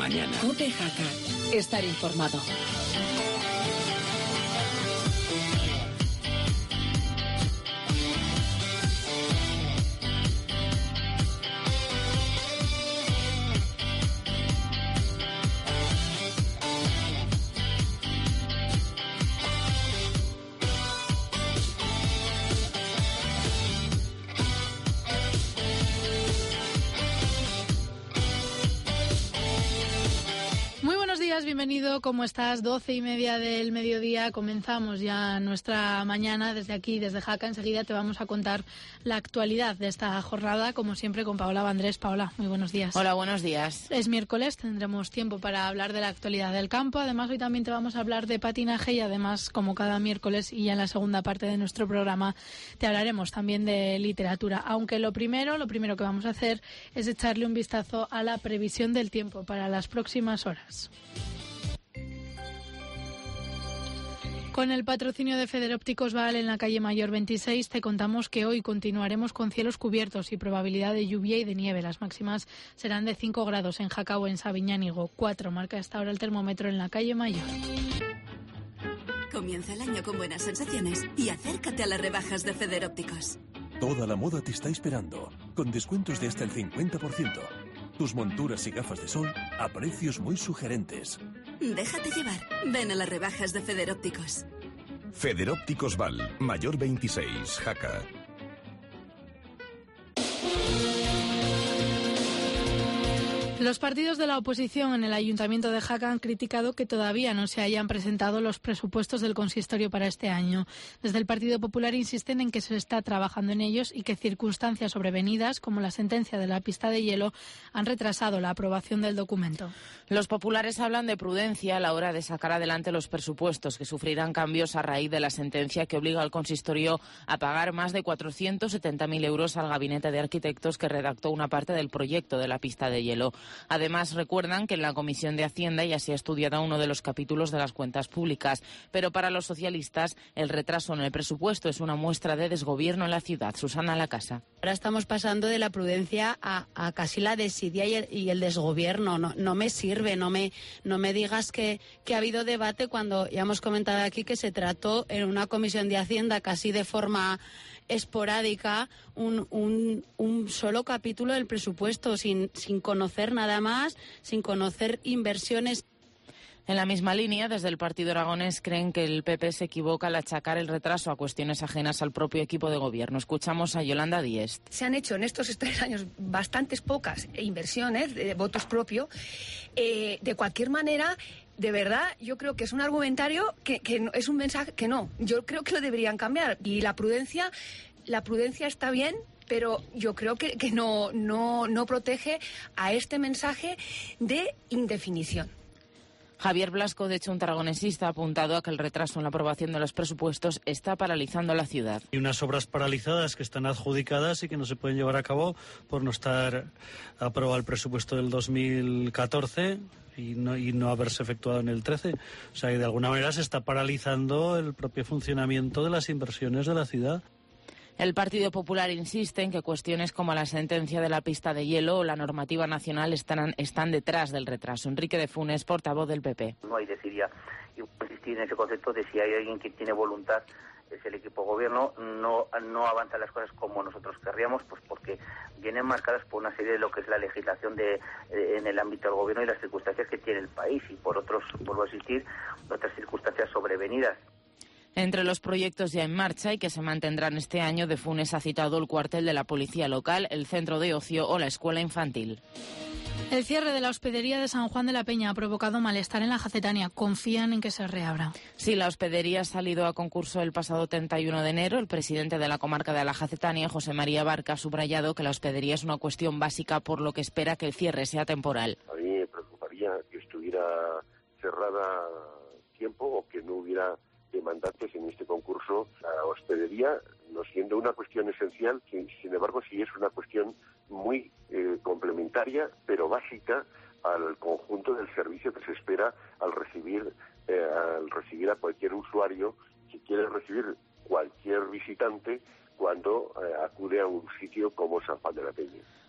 mañana. COPE Jaca. Estar informado. Bienvenido, ¿cómo estás? 12:30 del mediodía, comenzamos ya nuestra mañana desde aquí, desde Jaca. Enseguida te vamos a contar la actualidad de esta jornada, como siempre con Paola Vandrés. Paola, muy buenos días. Hola, buenos días. Es miércoles, tendremos tiempo para hablar de la actualidad del campo. Además, hoy también te vamos a hablar de patinaje y además, como cada miércoles y ya en la segunda parte de nuestro programa, te hablaremos también de literatura. Aunque lo primero que vamos a hacer es echarle un vistazo a la previsión del tiempo para las próximas horas. Con el patrocinio de Federópticos Val en la calle Mayor 26 te contamos que hoy continuaremos con cielos cubiertos y probabilidad de lluvia y de nieve. Las máximas serán de 5 grados en Jaca o en Sabiñánigo. 4 marca hasta ahora el termómetro en la calle Mayor. Comienza el año con buenas sensaciones y acércate a las rebajas de Federópticos. Toda la moda te está esperando, con descuentos de hasta el 50%. Tus monturas y gafas de sol a precios muy sugerentes. Déjate llevar. Ven a las rebajas de Federópticos. Federópticos Val, Mayor 26, Jaca. Los partidos de la oposición en el Ayuntamiento de Jaca han criticado que todavía no se hayan presentado los presupuestos del consistorio para este año. Desde el Partido Popular insisten en que se está trabajando en ellos y que circunstancias sobrevenidas, como la sentencia de la pista de hielo, han retrasado la aprobación del documento. Los populares hablan de prudencia a la hora de sacar adelante los presupuestos, que sufrirán cambios a raíz de la sentencia que obliga al consistorio a pagar más de 470.000 euros al gabinete de arquitectos que redactó una parte del proyecto de la pista de hielo. Además, recuerdan que en la Comisión de Hacienda ya se ha estudiado uno de los capítulos de las cuentas públicas, pero para los socialistas el retraso en el presupuesto es una muestra de desgobierno en la ciudad. Susana Lacasa. Ahora estamos pasando de la prudencia a casi la desidia y el desgobierno. No me sirve, no me digas que ha habido debate cuando ya hemos comentado aquí que se trató en una Comisión de Hacienda casi de forma esporádica un solo capítulo del presupuesto sin conocer nada más, sin conocer inversiones. En la misma línea, desde el Partido Aragonés creen que el PP se equivoca al achacar el retraso a cuestiones ajenas al propio equipo de gobierno. Escuchamos a Yolanda Díez. Se han hecho en estos 3 años bastantes pocas inversiones de votos propios. De cualquier manera, de verdad, yo creo que es un argumentario que es un mensaje que no. Yo creo que lo deberían cambiar. Y la prudencia está bien, pero yo creo que no protege a este mensaje de indefinición. Javier Blasco, de hecho un aragonesista, ha apuntado a que el retraso en la aprobación de los presupuestos está paralizando la ciudad. Hay unas obras paralizadas que están adjudicadas y que no se pueden llevar a cabo por no estar aprobado el presupuesto del 2014 y no haberse efectuado en el 13. O sea, que de alguna manera se está paralizando el propio funcionamiento de las inversiones de la ciudad. El Partido Popular insiste en que cuestiones como la sentencia de la pista de hielo o la normativa nacional están detrás del retraso. Enrique de Funes, portavoz del PP. No hay desidia y insistir en ese concepto de si hay alguien que tiene voluntad, es el equipo gobierno. No avanzan las cosas como nosotros querríamos, pues porque vienen marcadas por una serie de lo que es la legislación en el ámbito del gobierno y las circunstancias que tiene el país y por otros, vuelvo a insistir, otras circunstancias sobrevenidas. Entre los proyectos ya en marcha y que se mantendrán este año, de Funes ha citado el cuartel de la policía local, el centro de ocio o la escuela infantil. El cierre de la hospedería de San Juan de la Peña ha provocado malestar en la Jacetania. Confían en que se reabra. Sí, la hospedería ha salido a concurso el pasado 31 de enero. El presidente de la comarca de la Jacetania, José María Barca, ha subrayado que la hospedería es una cuestión básica, por lo que espera que el cierre sea temporal. A mí me preocuparía que estuviera cerrada tiempo o que no hubiera demandantes en este concurso. La hospedería, no siendo una cuestión esencial, sin embargo sí es una cuestión muy complementaria, pero básica al conjunto del servicio que se espera al recibir a cualquier usuario que quiere recibir cualquier visitante cuando acude a un sitio como San Juan de la Peña.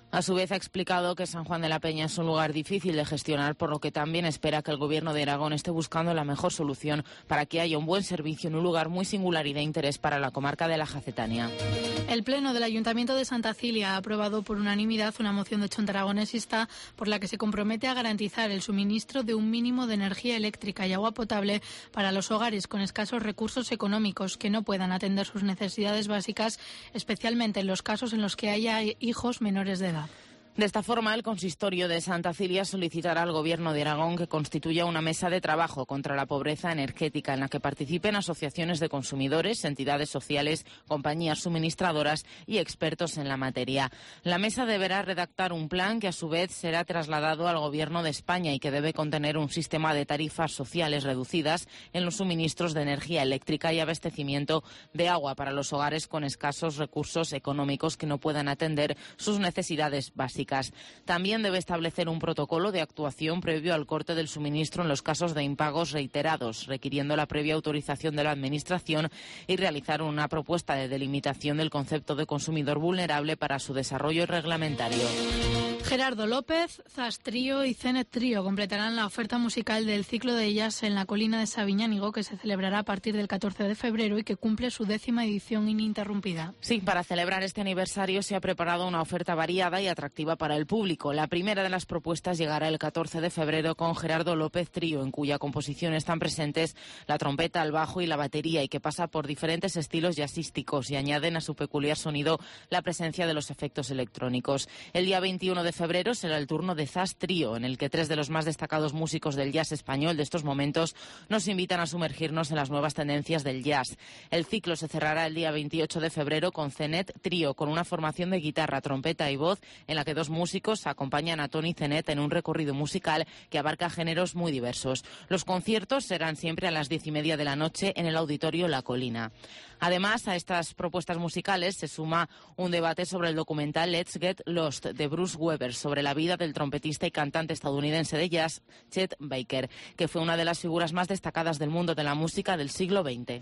A su vez ha explicado que San Juan de la Peña es un lugar difícil de gestionar, por lo que también espera que el Gobierno de Aragón esté buscando la mejor solución para que haya un buen servicio en un lugar muy singular y de interés para la comarca de la Jacetania. El Pleno del Ayuntamiento de Santa Cilia ha aprobado por unanimidad una moción de Chonta Aragonesista por la que se compromete a garantizar el suministro de un mínimo de energía eléctrica y agua potable para los hogares con escasos recursos económicos que no puedan atender sus necesidades básicas, especialmente en los casos en los que haya hijos menores de edad. De esta forma, el consistorio de Santa Cilia solicitará al Gobierno de Aragón que constituya una mesa de trabajo contra la pobreza energética en la que participen asociaciones de consumidores, entidades sociales, compañías suministradoras y expertos en la materia. La mesa deberá redactar un plan que a su vez será trasladado al Gobierno de España y que debe contener un sistema de tarifas sociales reducidas en los suministros de energía eléctrica y abastecimiento de agua para los hogares con escasos recursos económicos que no puedan atender sus necesidades básicas. También debe establecer un protocolo de actuación previo al corte del suministro en los casos de impagos reiterados, requiriendo la previa autorización de la Administración y realizar una propuesta de delimitación del concepto de consumidor vulnerable para su desarrollo reglamentario. Gerardo López, Zas Trío y Cenet Trío completarán la oferta musical del ciclo de jazz en la colina de Sabiñánigo, que se celebrará a partir del 14 de febrero y que cumple su 10ª edición ininterrumpida. Sí, para celebrar este aniversario se ha preparado una oferta variada y atractiva para el público. La primera de las propuestas llegará el 14 de febrero con Gerardo López Trío, en cuya composición están presentes la trompeta, el bajo y la batería, y que pasa por diferentes estilos jazzísticos y añaden a su peculiar sonido la presencia de los efectos electrónicos. El día 21 de febrero será el turno de Zas Trío, en el que 3 de los más destacados músicos del jazz español de estos momentos nos invitan a sumergirnos en las nuevas tendencias del jazz. El ciclo se cerrará el día 28 de febrero con Cenet Trío, con una formación de guitarra, trompeta y voz, en la que 2 músicos acompañan a Tony Cenet en un recorrido musical que abarca géneros muy diversos. Los conciertos serán siempre a las 10:30 de la noche en el Auditorio La Colina. Además, a estas propuestas musicales se suma un debate sobre el documental Let's Get Lost de Bruce Weber, sobre la vida del trompetista y cantante estadounidense de jazz Chet Baker, que fue una de las figuras más destacadas del mundo de la música del siglo XX.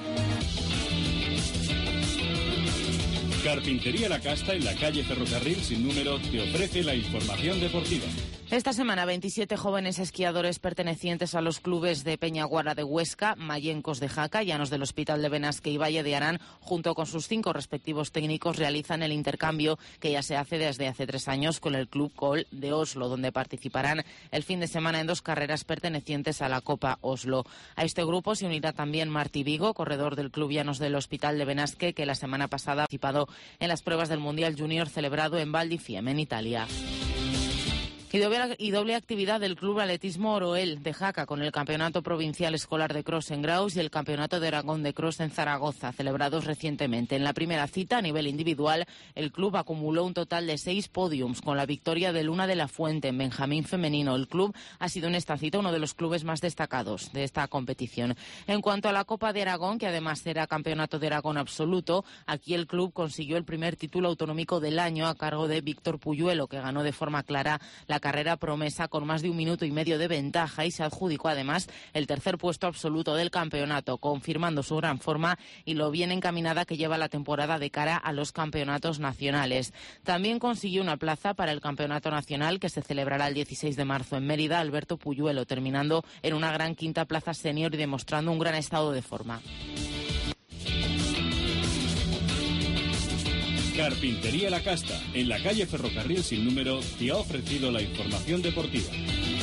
Carpintería La Casta, en la calle Ferrocarril sin número, te ofrece la información deportiva. Esta semana, 27 jóvenes esquiadores pertenecientes a los clubes de Peñaguara de Huesca, Mayencos de Jaca, Llanos del Hospital de Benasque y Valle de Arán, junto con sus 5 respectivos técnicos, realizan el intercambio que ya se hace desde hace 3 años con el Club Col de Oslo, donde participarán el fin de semana en 2 carreras pertenecientes a la Copa Oslo. A este grupo se unirá también Martí Vigo, corredor del Club Llanos del Hospital de Benasque, que la semana pasada ha participado en las pruebas del Mundial Junior celebrado en Val di Fiemme, en Italia. Y doble actividad del Club Atletismo Oroel de Jaca, con el Campeonato Provincial Escolar de Cross en Graus y el Campeonato de Aragón de Cross en Zaragoza, celebrados recientemente. En la primera cita, a nivel individual, el club acumuló un total de 6 podiums, con la victoria de Luna de la Fuente en Benjamín femenino. El club ha sido en esta cita uno de los clubes más destacados de esta competición. En cuanto a la Copa de Aragón, que además será Campeonato de Aragón absoluto, aquí el club consiguió el primer título autonómico del año a cargo de Víctor Puyuelo, que ganó de forma clara la carrera promesa con más de 1 minuto y medio de ventaja y se adjudicó además el 3er puesto absoluto del campeonato, confirmando su gran forma y lo bien encaminada que lleva la temporada de cara a los campeonatos nacionales. También consiguió una plaza para el campeonato nacional que se celebrará el 16 de marzo en Mérida, Alberto Puyuelo, terminando en una gran 5ª plaza senior y demostrando un gran estado de forma. Carpintería La Casta, en la calle Ferrocarril sin número, te ha ofrecido la información deportiva.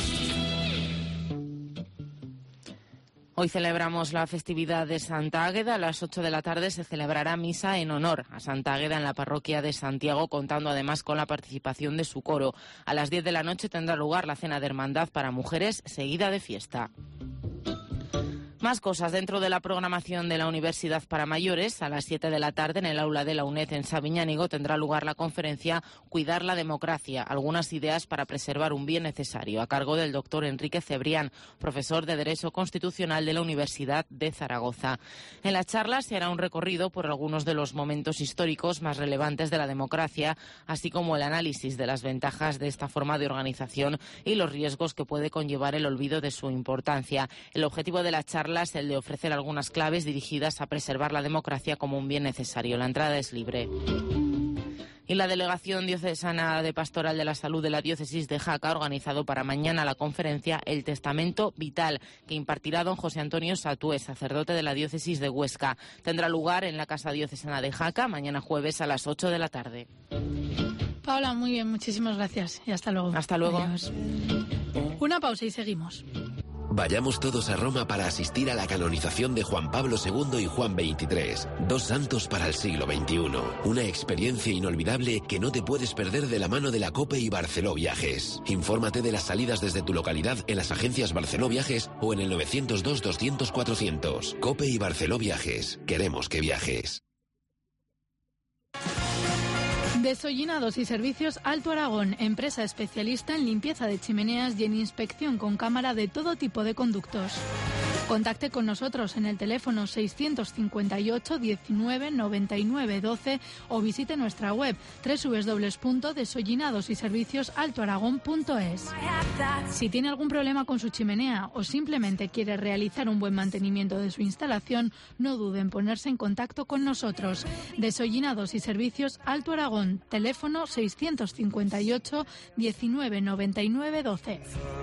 Hoy celebramos la festividad de Santa Águeda. A las 8 de la tarde se celebrará misa en honor a Santa Águeda en la parroquia de Santiago, contando además con la participación de su coro. A las 10 de la noche tendrá lugar la cena de hermandad para mujeres, seguida de fiesta. Más cosas dentro de la programación de la Universidad para Mayores. A las 7 de la tarde en el aula de la UNED en Sabiñánigo tendrá lugar la conferencia Cuidar la democracia, algunas ideas para preservar un bien necesario, a cargo del doctor Enrique Cebrián, profesor de Derecho Constitucional de la Universidad de Zaragoza. En la charla se hará un recorrido por algunos de los momentos históricos más relevantes de la democracia, así como el análisis de las ventajas de esta forma de organización y los riesgos que puede conllevar el olvido de su importancia. El objetivo de la charla es el de ofrecer algunas claves dirigidas a preservar la democracia como un bien necesario. La entrada es libre. Y la Delegación Diocesana de Pastoral de la Salud de la Diócesis de Jaca ha organizado para mañana la conferencia El Testamento Vital, que impartirá don José Antonio Satué, sacerdote de la Diócesis de Huesca. Tendrá lugar en la Casa Diocesana de Jaca mañana jueves a las 8 de la tarde. Paula, muy bien, muchísimas gracias y hasta luego. Hasta luego. Adiós. Una pausa y seguimos. Vayamos todos a Roma para asistir a la canonización de Juan Pablo II y Juan XXIII, dos santos para el siglo XXI. Una experiencia inolvidable que no te puedes perder de la mano de la COPE y Barceló Viajes. Infórmate de las salidas desde tu localidad en las agencias Barceló Viajes o en el 902-200-400. COPE y Barceló Viajes. Queremos que viajes. Desollinados y Servicios Alto Aragón, empresa especialista en limpieza de chimeneas y en inspección con cámara de todo tipo de conductos. Contacte con nosotros en el teléfono 658 19 99 12 o visite nuestra web www.desollinadosyserviciosaltoaragón.es. Si tiene algún problema con su chimenea o simplemente quiere realizar un buen mantenimiento de su instalación, no dude en ponerse en contacto con nosotros. Desollinados y Servicios Alto Aragón, teléfono 658 19 99 12.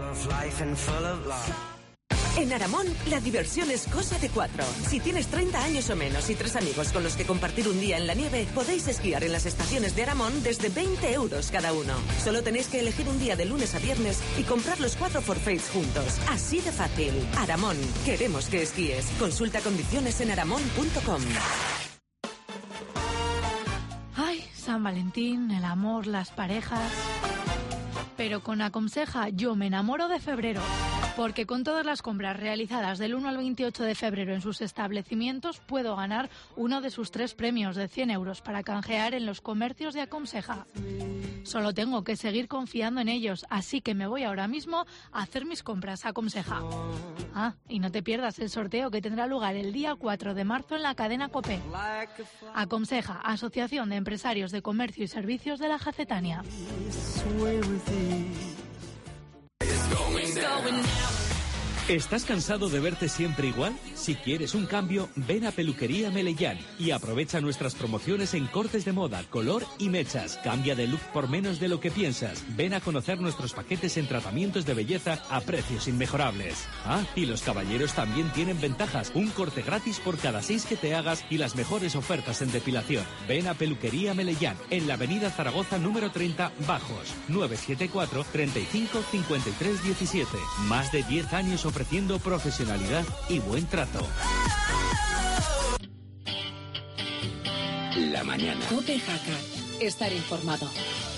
En Aramón, la diversión es cosa de cuatro. Si tienes 30 años o menos y 3 amigos con los que compartir un día en la nieve, podéis esquiar en las estaciones de Aramón desde 20 euros cada uno. Solo tenéis que elegir un día de lunes a viernes y comprar los 4 forfaits juntos. Así de fácil. Aramón, queremos que esquíes. Consulta condiciones en aramón.com. Ay, San Valentín, el amor, las parejas. Pero con Aconseja yo me enamoro de febrero. Porque con todas las compras realizadas del 1 al 28 de febrero en sus establecimientos puedo ganar uno de sus 3 premios de 100 euros para canjear en los comercios de Aconseja. Solo tengo que seguir confiando en ellos, así que me voy ahora mismo a hacer mis compras a Aconseja. Ah, y no te pierdas el sorteo que tendrá lugar el día 4 de marzo en la cadena COPE. Aconseja, Asociación de Empresarios de Comercio y Servicios de la Jacetania. ¿Estás cansado de verte siempre igual? Si quieres un cambio, ven a Peluquería Melellán y aprovecha nuestras promociones en cortes de moda, color y mechas. Cambia de look por menos de lo que piensas. Ven a conocer nuestros paquetes en tratamientos de belleza a precios inmejorables. Ah, y los caballeros también tienen ventajas. Un corte gratis por cada 6 que te hagas y las mejores ofertas en depilación. Ven a Peluquería Melellán, en la avenida Zaragoza número 30, Bajos, 974 35 53 17. Más de 10 años ofreciendo profesionalidad y buen trato. La mañana. COPE Jaca. Estar informado.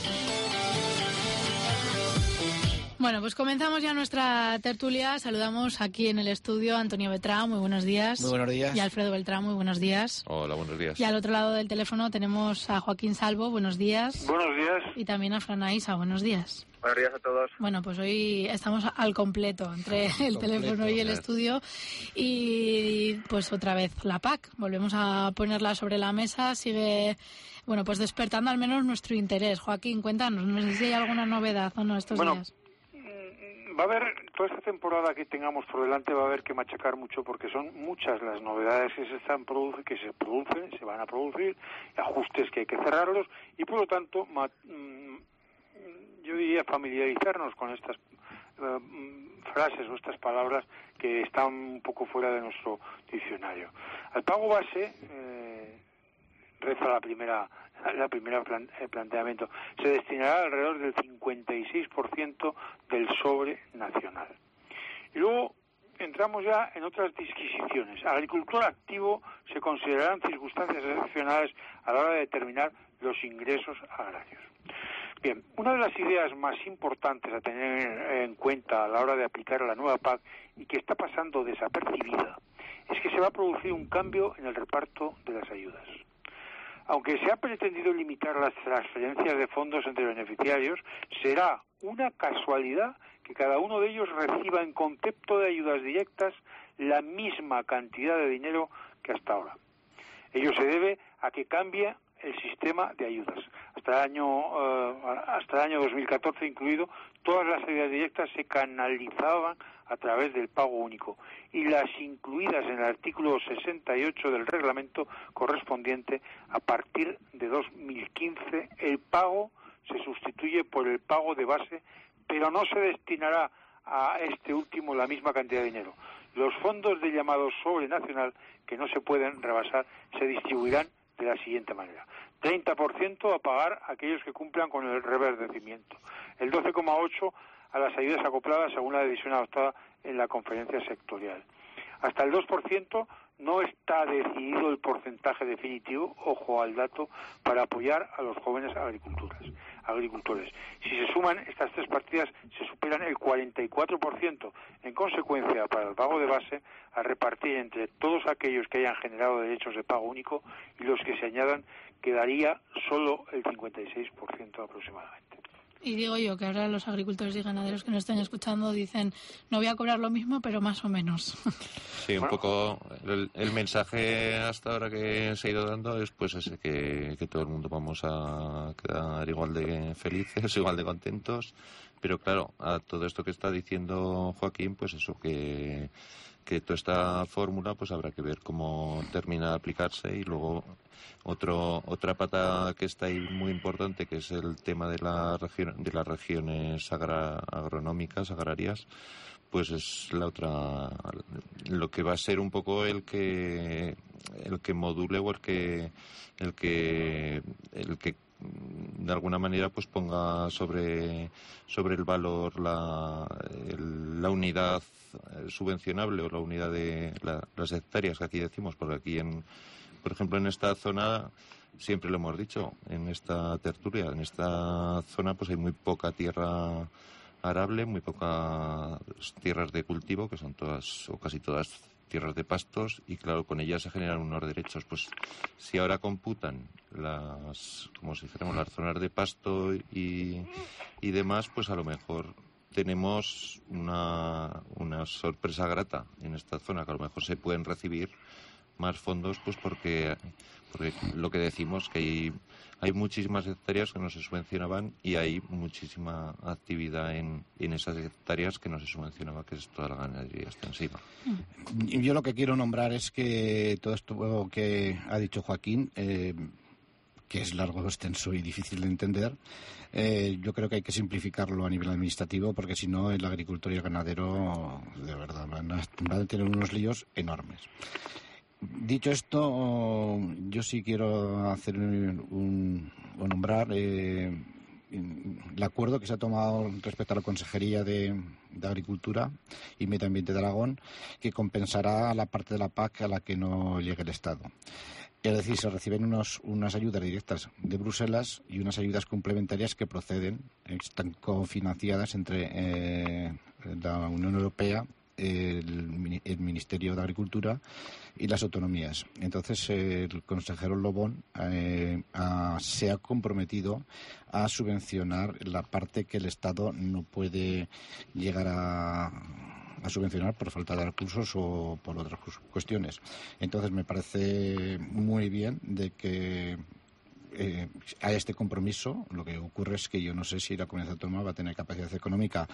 Bueno, pues comenzamos ya nuestra tertulia. Saludamos aquí en el estudio a Antonio Beltrán, muy buenos días. Muy buenos días. Y a Alfredo Beltrán, muy buenos días. Hola, buenos días. Y al otro lado del teléfono tenemos a Joaquín Salvo, buenos días. Buenos días. Y también a Fran Aisa, buenos días. Buenos días a todos. Bueno, pues hoy estamos al completo entre el teléfono y el estudio y pues otra vez la PAC. Volvemos a ponerla sobre la mesa, sigue, bueno, pues despertando al menos nuestro interés. Joaquín, cuéntanos, no sé si hay alguna novedad o no estos días. Va a haber, toda esta temporada que tengamos por delante va a haber que machacar mucho porque son muchas las novedades que se producen, se van a producir, ajustes que hay que cerrarlos y por lo tanto yo diría familiarizarnos con estas frases o estas palabras que están un poco fuera de nuestro diccionario. Al pago base reza la primera planteamiento, se destinará alrededor del 56% del sobre nacional. Y luego entramos ya en otras disquisiciones. Agricultor activo se considerarán circunstancias excepcionales a la hora de determinar los ingresos agrarios. Bien, una de las ideas más importantes a tener en cuenta a la hora de aplicar la nueva PAC y que está pasando desapercibida es que se va a producir un cambio en el reparto de las ayudas. Aunque se ha pretendido limitar las transferencias de fondos entre beneficiarios, será una casualidad que cada uno de ellos reciba en concepto de ayudas directas la misma cantidad de dinero que hasta ahora. Ello se debe a que cambie el sistema de ayudas. Hasta el año 2014 incluido, todas las ayudas directas se canalizaban a través del pago único y las incluidas en el artículo 68 del reglamento correspondiente a partir de 2015 el el pago se sustituye por el pago de base, pero no se destinará a este último la misma cantidad de dinero. Los fondos de llamado sobrenacional, que no se pueden rebasar, se distribuirán de la siguiente manera: 30% a pagar a aquellos que cumplan con el reverdecimiento, el 12,8% a las ayudas acopladas según la decisión adoptada en la conferencia sectorial. Hasta el 2% no está decidido el porcentaje definitivo, ojo al dato, para apoyar a los jóvenes agricultores. Si se suman estas tres partidas, se superan el 44%. En consecuencia, para el pago de base, a repartir entre todos aquellos que hayan generado derechos de pago único y los que se añadan, quedaría solo el 56% aproximadamente. Y digo yo que ahora los agricultores y ganaderos que nos están escuchando dicen, no voy a cobrar lo mismo, pero más o menos. Sí, un poco el mensaje hasta ahora que se ha ido dando es pues ese, que todo el mundo vamos a quedar igual de felices, igual de contentos, pero claro, a todo esto que está diciendo Joaquín, pues eso, que toda esta fórmula pues habrá que ver cómo termina de aplicarse. Y luego otra pata que está ahí muy importante, que es el tema de las regiones agronómicas, agrarias, pues es la otra, lo que va a ser un poco el que module o el que de alguna manera pues ponga sobre el valor la unidad subvencionable o la unidad de las hectáreas que aquí decimos, porque aquí por ejemplo en esta zona, siempre lo hemos dicho, en esta tertulia, en esta zona pues hay muy poca tierra arable, muy pocas tierras de cultivo, que son todas o casi todas tierras de pastos, y claro, con ellas se generan unos derechos. Pues si ahora computan como si dijéramos, las zonas de pasto y demás, pues a lo mejor tenemos una sorpresa grata en esta zona, que a lo mejor se pueden recibir más fondos, pues porque lo que decimos, que hay muchísimas hectáreas que no se subvencionaban y hay muchísima actividad en esas hectáreas que no se subvencionaba, que es toda la ganadería extensiva. Yo lo que quiero nombrar es que todo esto que ha dicho Joaquín, que es largo, extenso y difícil de entender, yo creo que hay que simplificarlo a nivel administrativo, porque si no el agricultor y el ganadero de verdad van a tener unos líos enormes. Dicho esto, yo sí quiero hacer nombrar el acuerdo que se ha tomado respecto a la Consejería de Agricultura y Medio Ambiente de Aragón, que compensará la parte de la PAC a la que no llegue el Estado. Es decir, se reciben unas ayudas directas de Bruselas y unas ayudas complementarias que proceden, están cofinanciadas entre la Unión Europea, el Ministerio de Agricultura y las autonomías. Entonces, el consejero Lobón se ha comprometido a subvencionar la parte que el Estado no puede llegar a subvencionar por falta de recursos o por otras cuestiones. Entonces, me parece muy bien de que a este compromiso. Lo que ocurre es que yo no sé si la comunidad autónoma va a tener capacidad económica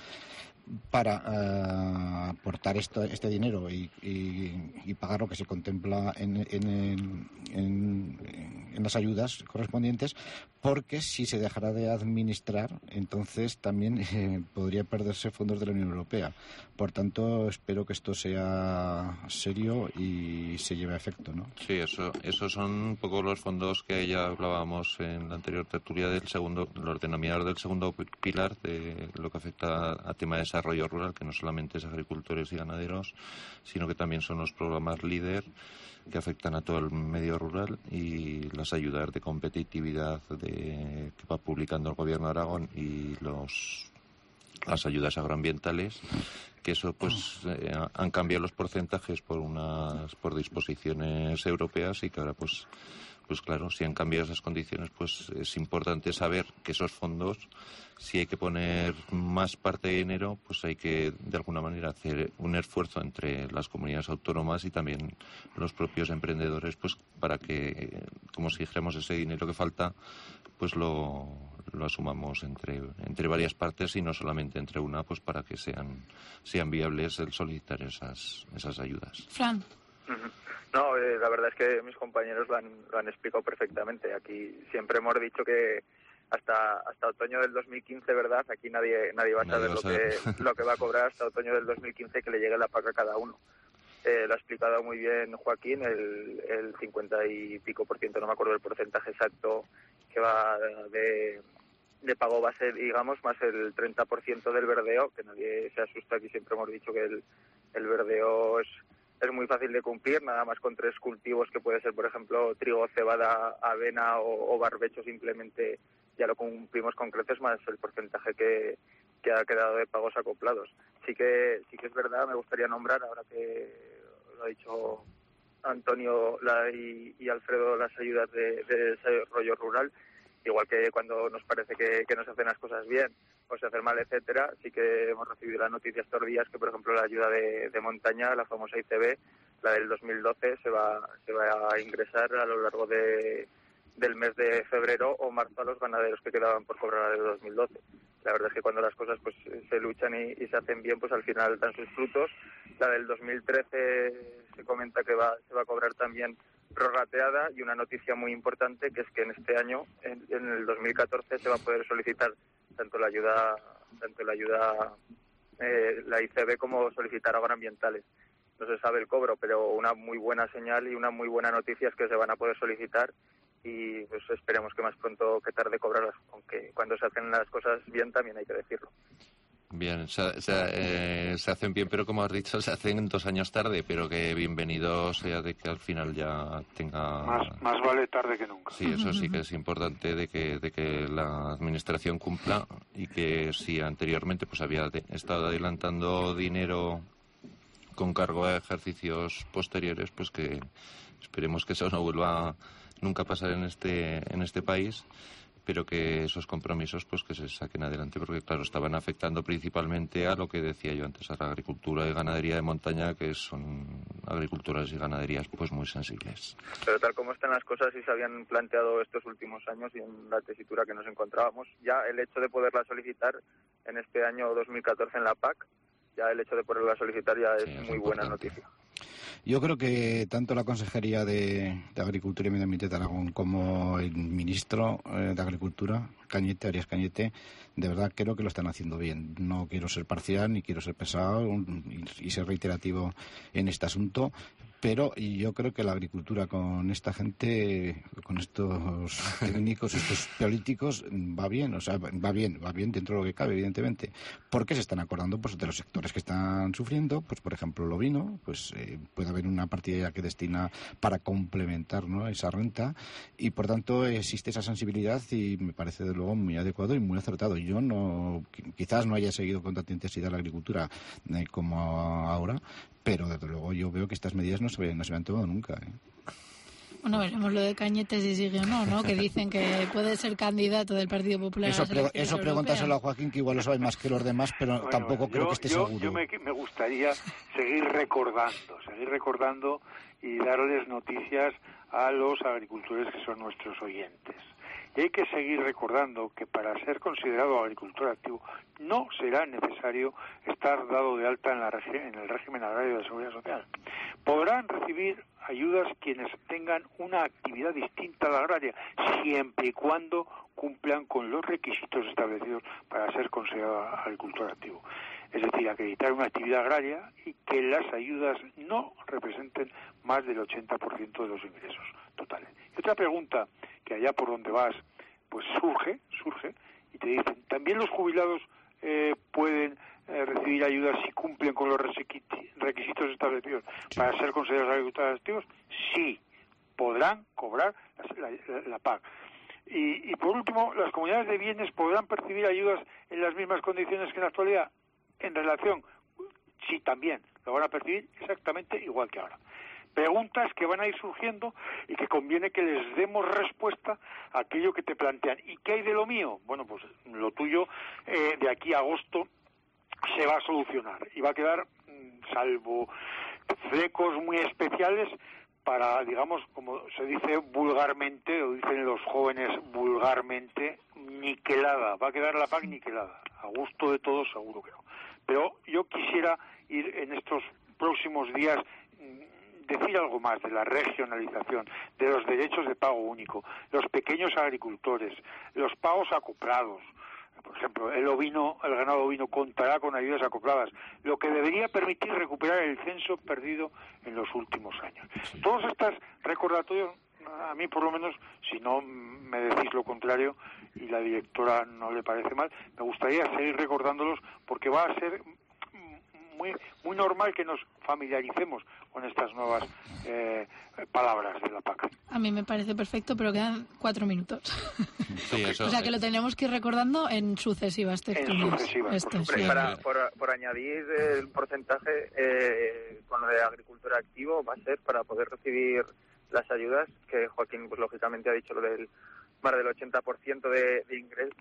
para aportar este dinero y pagar lo que se contempla en las ayudas correspondientes, porque si se dejara de administrar, entonces también podría perderse fondos de la Unión Europea. Por tanto, espero que esto sea serio y se lleve a efecto, ¿no? Sí, esos son un poco los fondos que ya hablábamos en la anterior tertulia los denominados del segundo pilar, de lo que afecta a tema de desarrollo rural, que no solamente es agricultores y ganaderos, sino que también son los programas LEADER, que afectan a todo el medio rural, y las ayudas de competitividad que va publicando el Gobierno de Aragón, y las ayudas agroambientales, que eso pues han cambiado los porcentajes por disposiciones europeas, y que ahora pues claro, si han cambiado esas condiciones, pues es importante saber que esos fondos, si hay que poner más parte de dinero, pues hay que de alguna manera hacer un esfuerzo entre las comunidades autónomas y también los propios emprendedores, pues para que, como si dijéramos, ese dinero que falta, pues lo asumamos entre varias partes y no solamente entre una, pues para que sean viables el solicitar esas ayudas. Fran. No, la verdad es que mis compañeros lo han explicado perfectamente. Aquí siempre hemos dicho que hasta otoño del 2015, ¿verdad? Aquí nadie va a saber lo que va a cobrar hasta otoño del 2015, que le llegue la PAC a cada uno. Lo ha explicado muy bien Joaquín, el 50 y pico %, no me acuerdo el porcentaje exacto, que va de pago base, digamos, más el 30% del verdeo, que nadie se asusta. Aquí siempre hemos dicho que el verdeo es muy fácil de cumplir, nada más con 3 cultivos, que puede ser, por ejemplo, trigo, cebada, avena o barbecho, simplemente ya lo cumplimos con creces, más el porcentaje que ha quedado de pagos acoplados. Sí que es verdad, me gustaría nombrar, ahora que lo ha dicho Antonio y Alfredo, las ayudas de desarrollo rural, igual que cuando nos parece que no se hacen las cosas bien o se hacen mal, etcétera. Sí que hemos recibido la noticia estos días que, por ejemplo, la ayuda de montaña, la famosa ICB, la del 2012, se va a ingresar a lo largo del mes de febrero o marzo a los ganaderos que quedaban por cobrar la del 2012. La verdad es que cuando las cosas pues se luchan y se hacen bien, pues al final dan sus frutos. La del 2013 se comenta que se va a cobrar también prorrateada, y una noticia muy importante, que es que en este año, en el 2014, se va a poder solicitar tanto la ayuda la ICB como solicitar agroambientales. No se sabe el cobro, pero una muy buena señal y una muy buena noticia es que se van a poder solicitar, y pues esperemos que más pronto que tarde cobrarlas, aunque cuando se hacen las cosas bien también hay que decirlo. Bien, se hacen bien, pero como has dicho, se hacen 2 años tarde, pero que bienvenido sea de que al final ya tenga... Más vale tarde que nunca. Sí, eso sí que es importante, de que la administración cumpla, y que si anteriormente pues había estado adelantando dinero con cargo a ejercicios posteriores, pues que esperemos que eso no vuelva nunca a pasar en este país, pero que esos compromisos pues que se saquen adelante, porque claro, estaban afectando principalmente a lo que decía yo antes, a la agricultura y ganadería de montaña, que son agriculturas y ganaderías pues muy sensibles. Pero tal como están las cosas y se habían planteado estos últimos años y en la tesitura que nos encontrábamos, ya el hecho de poderla solicitar en este año 2014 en la PAC, ya el hecho de poderla solicitar ya es muy buena noticia. Yo creo que tanto la Consejería de Agricultura y Medio Ambiente de Aragón como el ministro de Agricultura, Arias Cañete, de verdad creo que lo están haciendo bien. No quiero ser parcial ni quiero ser pesado y ser reiterativo en este asunto, pero yo creo que la agricultura con esta gente, con estos técnicos, estos políticos, va bien, o sea, va bien dentro de lo que cabe, evidentemente. Porque se están acordando pues de los sectores que están sufriendo, pues por ejemplo el ovino, pues puede haber una partida que destina para complementar, ¿no?, esa renta, y por tanto existe esa sensibilidad, y me parece de luego muy adecuado y muy acertado. Yo quizás no haya seguido con tanta intensidad la agricultura como ahora, pero desde luego yo veo que estas medidas no se habían tomado nunca. Bueno, veremos lo de Cañete si sigue o no, que dicen que puede ser candidato del Partido Popular. Eso pregúntaselo a Joaquín, que igual lo sabe más que los demás, pero tampoco creo que esté seguro. Yo me gustaría seguir recordando y darles noticias a los agricultores que son nuestros oyentes. Y hay que seguir recordando que para ser considerado agricultor activo no será necesario estar dado de alta en el régimen agrario de seguridad social. Podrán recibir ayudas quienes tengan una actividad distinta a la agraria, siempre y cuando cumplan con los requisitos establecidos para ser considerado agricultor activo. Es decir, acreditar una actividad agraria y que las ayudas no representen más del 80% de los ingresos totales. Y otra pregunta que allá por donde vas pues surge y te dicen, ¿también los jubilados pueden recibir ayudas si cumplen con los requisitos establecidos para ser considerados agricultores activos? Sí, podrán cobrar la PAC. Y por último, ¿las comunidades de bienes podrán percibir ayudas en las mismas condiciones que en la actualidad? En relación, sí, también lo van a percibir exactamente igual que ahora. Preguntas que van a ir surgiendo y que conviene que les demos respuesta a aquello que te plantean. ¿Y qué hay de lo mío? Bueno, pues lo tuyo de aquí a agosto se va a solucionar y va a quedar, salvo flecos muy especiales, para, digamos, como se dice vulgarmente, o dicen los jóvenes vulgarmente, niquelada. Va a quedar la PAC niquelada. A gusto de todos seguro que no. Pero yo quisiera ir en estos próximos días decir algo más de la regionalización, de los derechos de pago único, los pequeños agricultores, los pagos acoplados. Por ejemplo, el ganado ovino contará con ayudas acopladas, lo que debería permitir recuperar el censo perdido en los últimos años. Todos estos recordatorios, a mí por lo menos, si no me decís lo contrario y la directora no le parece mal, me gustaría seguir recordándolos porque va a ser muy normal que nos familiaricemos con estas nuevas palabras de la PAC. A mí me parece perfecto, pero quedan 4 minutos. Sí, eso, o sea que lo tenemos que ir recordando en sucesivas tertulias. Por añadir el porcentaje, con lo de agricultor activo va a ser para poder recibir las ayudas, que Joaquín pues lógicamente ha dicho lo del más del 80% de ingresos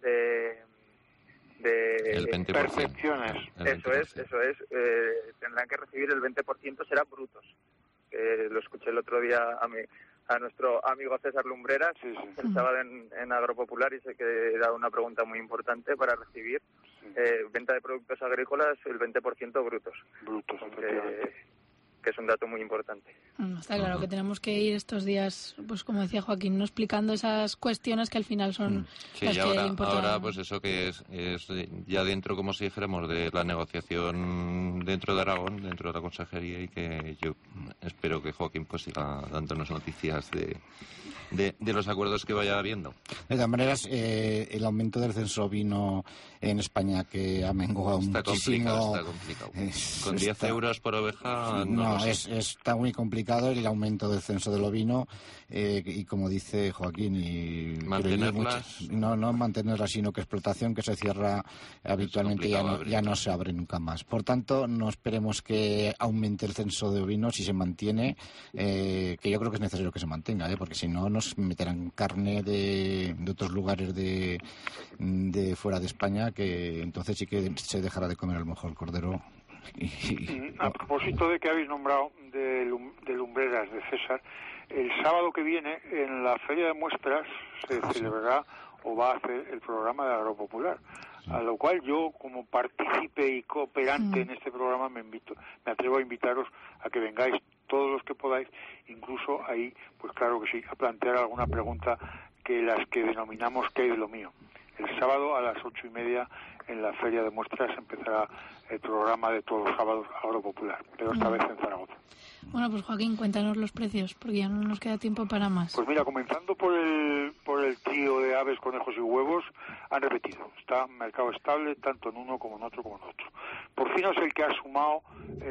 el 20%. Percepciones. Eso es. Tendrán que recibir el 20%, serán brutos. Lo escuché el otro día a nuestro amigo César Lumbreras, el sábado en Agropopular, y sé que era una pregunta muy importante para recibir venta de productos agrícolas, el 20% brutos. Que es un dato muy importante. Está claro que tenemos que ir estos días, pues como decía Joaquín, ¿no? explicando esas cuestiones que al final son las que importan. Ahora pues eso que es ya dentro, como si dijéramos, de la negociación dentro de Aragón, dentro de la consejería, y que yo espero que Joaquín pues siga dándonos noticias de los acuerdos que vaya habiendo. De todas maneras, el aumento del censo ovino en España, que ha menguado muchísimo. Está complicado. Con 10 euros por oveja está muy complicado el aumento del censo del ovino, y como dice Joaquín, mantenerlas, no mantenerlas, sino que explotación que se cierra habitualmente ya no se abre nunca más. Por tanto, no esperemos que aumente el censo de ovinos, si se mantiene, que yo creo que es necesario que se mantenga, porque si no nos meterán carne de otros lugares de fuera de España, que entonces sí que se dejará de comer a lo mejor el cordero. A propósito de que habéis nombrado de Lumbreras, de César, el sábado que viene en la Feria de Muestras se celebrará o va a hacer el programa de Agropopular, a lo cual yo, como partícipe y cooperante en este programa, me atrevo a invitaros a que vengáis todos los que podáis, incluso ahí, pues claro que sí, a plantear alguna pregunta que las que denominamos ¿qué hay de lo mío? El sábado a las 8:30 en la Feria de Muestras empezará el programa de todos los sábados Agropopular, pero esta vez en Zaragoza. Bueno, pues Joaquín, cuéntanos los precios, porque ya no nos queda tiempo para más. Pues mira, comenzando por el trío de aves, conejos y huevos, han repetido. Está mercado estable tanto en uno como en otro como en otro. Porcino es el que ha sumado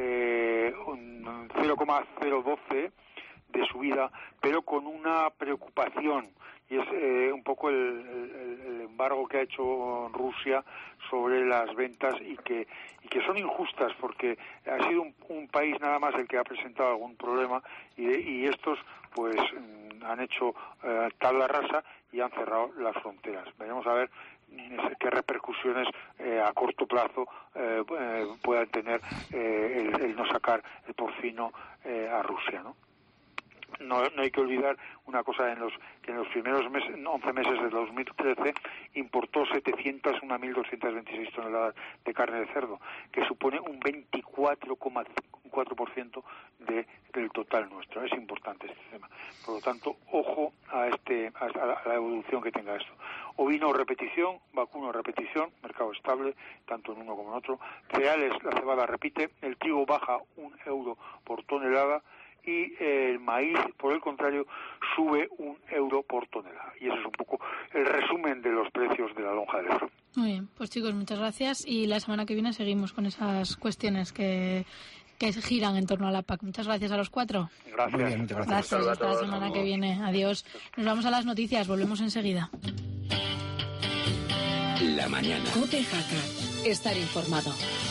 un 0,012 de subida, pero con una preocupación, y es un poco el embargo que ha hecho Rusia sobre las ventas y que son injustas, porque ha sido un país nada más el que ha presentado algún problema, y estos pues han hecho tabla rasa y han cerrado las fronteras. Veremos a ver qué repercusiones a corto plazo puedan tener el no sacar el porcino a Rusia, ¿no? No hay que olvidar una cosa, que en los primeros 11 meses de 2013 importó 701.226 toneladas de carne de cerdo, que supone un 24,4% del total nuestro. Es importante este tema. Por lo tanto, ojo a la evolución que tenga esto. Ovino, repetición; vacuno, repetición, mercado estable tanto en uno como en otro. Cereales, la cebada repite; el trigo baja 1 euro por tonelada, y el maíz, por el contrario, sube 1 euro por tonelada. Y ese es un poco el resumen de los precios de la lonja del Ebro. Muy bien, pues chicos, muchas gracias, y la semana que viene seguimos con esas cuestiones que giran en torno a la PAC. Muchas gracias a los 4. Gracias. Muy bien, muchas gracias. Gracias, hasta la semana que viene. Adiós. Nos vamos a las noticias, volvemos enseguida. La mañana. COPE Jaca. Estar informado.